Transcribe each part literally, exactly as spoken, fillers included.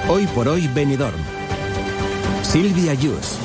Hoy por hoy Benidorm. Silvia Yus.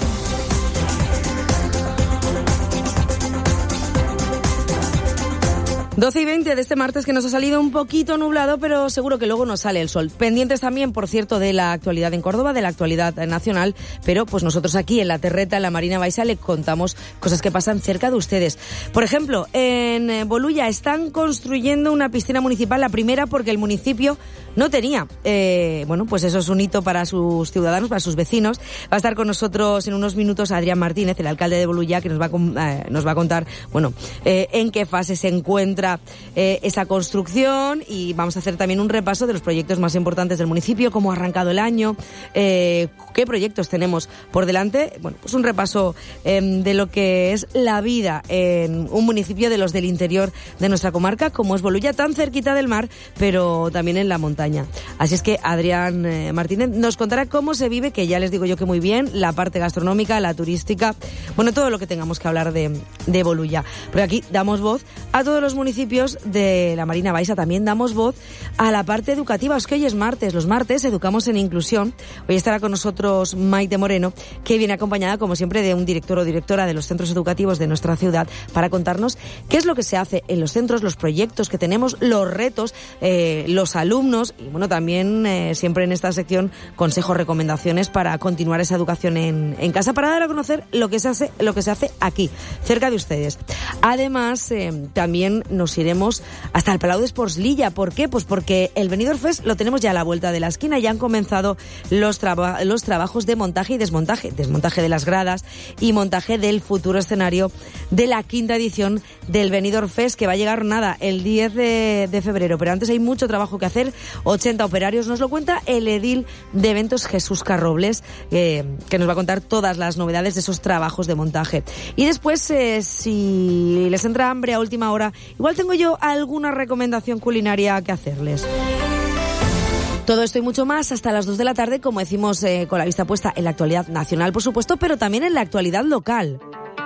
doce y veinte de este martes, que nos ha salido un poquito nublado, pero seguro que luego nos sale el sol. Pendientes también, por cierto, de la actualidad en Córdoba, de la actualidad nacional, pero pues nosotros aquí en La Terreta, en la Marina Baixa, le contamos cosas que pasan cerca de ustedes. Por ejemplo, en Bolulla están construyendo una piscina municipal, la primera porque el municipio no tenía. Eh, bueno, pues eso es un hito para sus ciudadanos, para sus vecinos. Va a estar con nosotros en unos minutos Adrián Martínez, el alcalde de Bolulla, que nos va a, eh, nos va a contar, bueno, eh, en qué fase se encuentra Eh, esa construcción, y vamos a hacer también un repaso de los proyectos más importantes del municipio, cómo ha arrancado el año, eh, qué proyectos tenemos por delante. Bueno, pues un repaso eh, de lo que es la vida en un municipio de los del interior de nuestra comarca, como es Bolulla, tan cerquita del mar, pero también en la montaña. Así es que Adrián eh, Martínez nos contará cómo se vive, que ya les digo yo que muy bien, la parte gastronómica, la turística, bueno, todo lo que tengamos que hablar de, de Bolulla. Pero aquí damos voz a todos los municipios de la Marina Baixa. También damos voz a la parte educativa. Es que hoy es martes, los martes educamos en inclusión. Hoy estará con nosotros Maite Moreno, que viene acompañada, como siempre, de un director o directora de los centros educativos de nuestra ciudad, para contarnos qué es lo que se hace en los centros, los proyectos que tenemos, los retos, eh, los alumnos, y bueno, también eh, siempre en esta sección consejos, recomendaciones para continuar esa educación en, en casa, para dar a conocer lo que se hace, lo que se hace aquí, cerca de ustedes. Además, eh, también nos iremos hasta el Palau d'Esports Lilla. ¿Por qué? Pues porque el Benidorm Fest lo tenemos ya a la vuelta de la esquina. Ya han comenzado los, traba- los trabajos de montaje y desmontaje. Desmontaje de las gradas y montaje del futuro escenario de la quinta edición del Benidorm Fest, que va a llegar, nada, el diez de febrero. Pero antes hay mucho trabajo que hacer. ochenta operarios. Nos lo cuenta el edil de eventos, Jesús Carrobles, eh, que nos va a contar todas las novedades de esos trabajos de montaje. Y después, eh, si les entra hambre a última hora, igual tengo yo alguna recomendación culinaria que hacerles. Todo esto y mucho más hasta las dos de la tarde, como decimos, eh, con la vista puesta en la actualidad nacional, por supuesto, pero también en la actualidad local.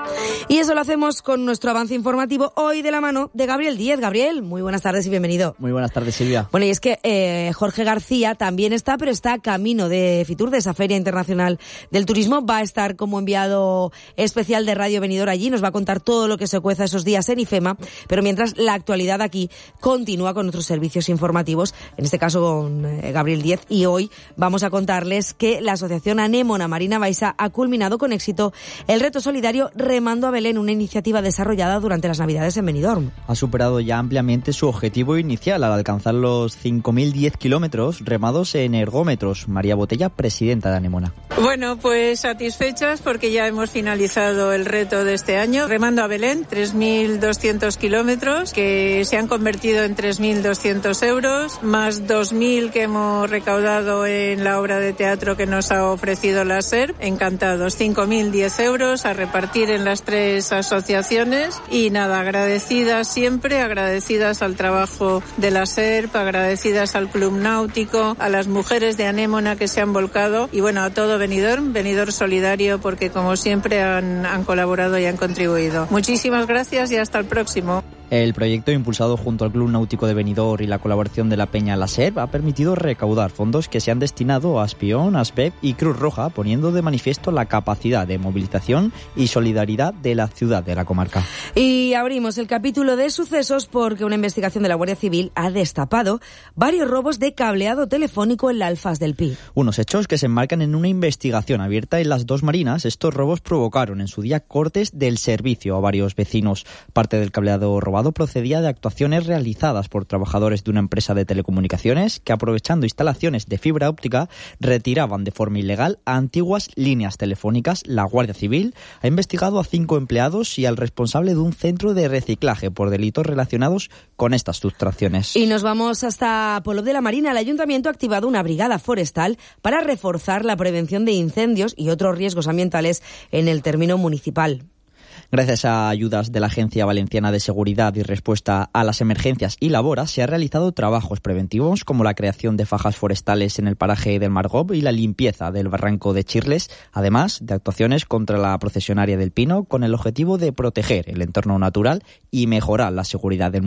Y eso lo hacemos con nuestro avance informativo, hoy de la mano de Gabriel Díez. Gabriel, muy buenas tardes y bienvenido. Muy buenas tardes, Silvia. Bueno, y es que eh, Jorge García también está, pero está camino de Fitur, de esa Feria Internacional del Turismo. Va a estar como enviado especial de Radio Benidorm allí. Nos va a contar todo lo que se cueza esos días en IFEMA. Pero mientras, la actualidad aquí continúa con otros servicios informativos, en este caso con eh, Gabriel Díez. Y hoy vamos a contarles que la Asociación Anémona Marina Baixa ha culminado con éxito el reto solidario Remando a Belén, una iniciativa desarrollada durante las Navidades en Benidorm. Ha superado ya ampliamente su objetivo inicial al alcanzar los cinco mil diez kilómetros remados en ergómetros. María Botella, presidenta de Anémona. Bueno, pues satisfechas porque ya hemos finalizado el reto de este año. Remando a Belén, tres mil doscientos kilómetros que se han convertido en tres mil doscientos euros, más dos mil que hemos recaudado en la obra de teatro que nos ha ofrecido la SER. Encantados, cinco mil diez euros a repartir en las tres asociaciones y nada, agradecidas siempre, agradecidas al trabajo de la SERP, agradecidas al Club Náutico, a las mujeres de Anémona que se han volcado y bueno, a todo Benidorm, Benidorm solidario, porque como siempre han, han colaborado y han contribuido. Muchísimas gracias y hasta el próximo. El proyecto, impulsado junto al Club Náutico de Benidorm y la colaboración de la Peña La SERP, ha permitido recaudar fondos que se han destinado a Aspión, ASPEP y Cruz Roja, poniendo de manifiesto la capacidad de movilización y solidaridad de la ciudad de la comarca. Y abrimos el capítulo de sucesos porque una investigación de la Guardia Civil ha destapado varios robos de cableado telefónico en la Alfaz del Pi. Unos hechos que se enmarcan en una investigación abierta en las dos marinas. Estos robos provocaron en su día cortes del servicio a varios vecinos. Parte del cableado robado procedía de actuaciones realizadas por trabajadores de una empresa de telecomunicaciones que, aprovechando instalaciones de fibra óptica, retiraban de forma ilegal a antiguas líneas telefónicas. La Guardia Civil ha investigado a cinco empleados y al responsable de un centro de reciclaje por delitos relacionados con estas sustracciones. Y nos vamos hasta Polop de la Marina. El Ayuntamiento ha activado una brigada forestal para reforzar la prevención de incendios y otros riesgos ambientales en el término municipal. Gracias a ayudas de la Agencia Valenciana de Seguridad y Respuesta a las Emergencias y Labora, se han realizado trabajos preventivos como la creación de fajas forestales en el paraje del Margob y la limpieza del barranco de Chirles, además de actuaciones contra la procesionaria del Pino, con el objetivo de proteger el entorno natural y mejorar la seguridad del municipio.